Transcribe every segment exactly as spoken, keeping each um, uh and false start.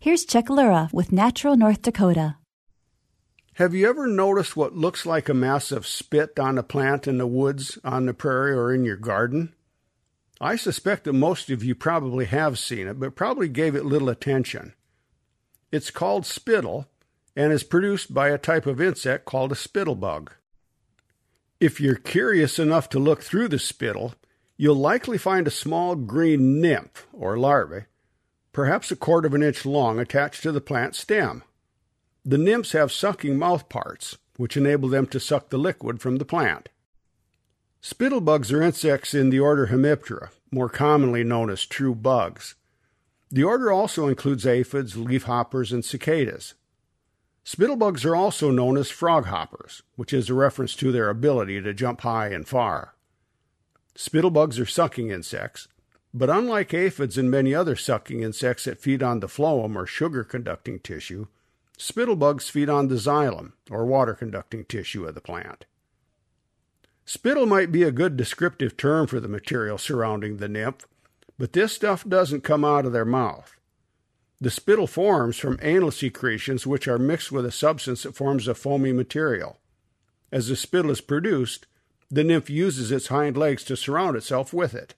Here's Chuck Lura with Natural North Dakota. Have you ever noticed what looks like a mass of spit on a plant in the woods, on the prairie, or in your garden? I suspect that most of you probably have seen it, but probably gave it little attention. It's called spittle and is produced by a type of insect called a spittlebug. If you're curious enough to look through the spittle, you'll likely find a small green nymph, or larvae, perhaps a quarter of an inch long, attached to the plant stem. The nymphs have sucking mouth parts, which enable them to suck the liquid from the plant. Spittlebugs are insects in the order Hemiptera, more commonly known as true bugs. The order also includes aphids, leafhoppers, and cicadas. Spittlebugs are also known as froghoppers, which is a reference to their ability to jump high and far. Spittlebugs are sucking insects, but unlike aphids and many other sucking insects that feed on the phloem or sugar-conducting tissue, spittlebugs feed on the xylem, or water-conducting tissue of the plant. Spittle might be a good descriptive term for the material surrounding the nymph, but this stuff doesn't come out of their mouth. The spittle forms from anal secretions which are mixed with a substance that forms a foamy material. As the spittle is produced, the nymph uses its hind legs to surround itself with it.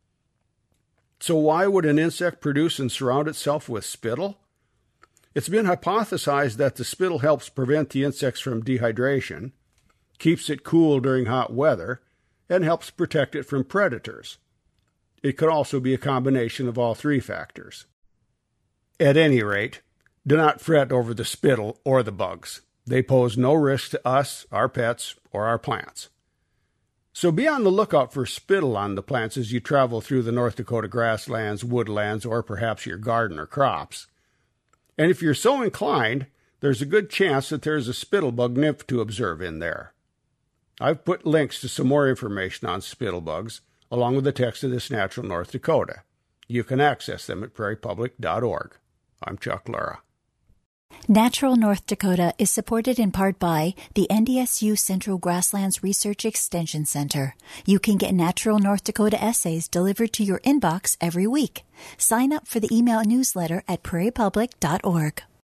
So why would an insect produce and surround itself with spittle? It's been hypothesized that the spittle helps prevent the insects from dehydration, keeps it cool during hot weather, and helps protect it from predators. It could also be a combination of all three factors. At any rate, do not fret over the spittle or the bugs. They pose no risk to us, our pets, or our plants. So be on the lookout for spittle on the plants as you travel through the North Dakota grasslands, woodlands, or perhaps your garden or crops. And if you're so inclined, there's a good chance that there's a spittlebug nymph to observe in there. I've put links to some more information on spittlebugs, along with the text of this Natural North Dakota. You can access them at prairie public dot org. I'm Chuck Lura. Natural North Dakota is supported in part by the N D S U Central Grasslands Research Extension Center. You can get Natural North Dakota essays delivered to your inbox every week. Sign up for the email newsletter at prairie public dot org.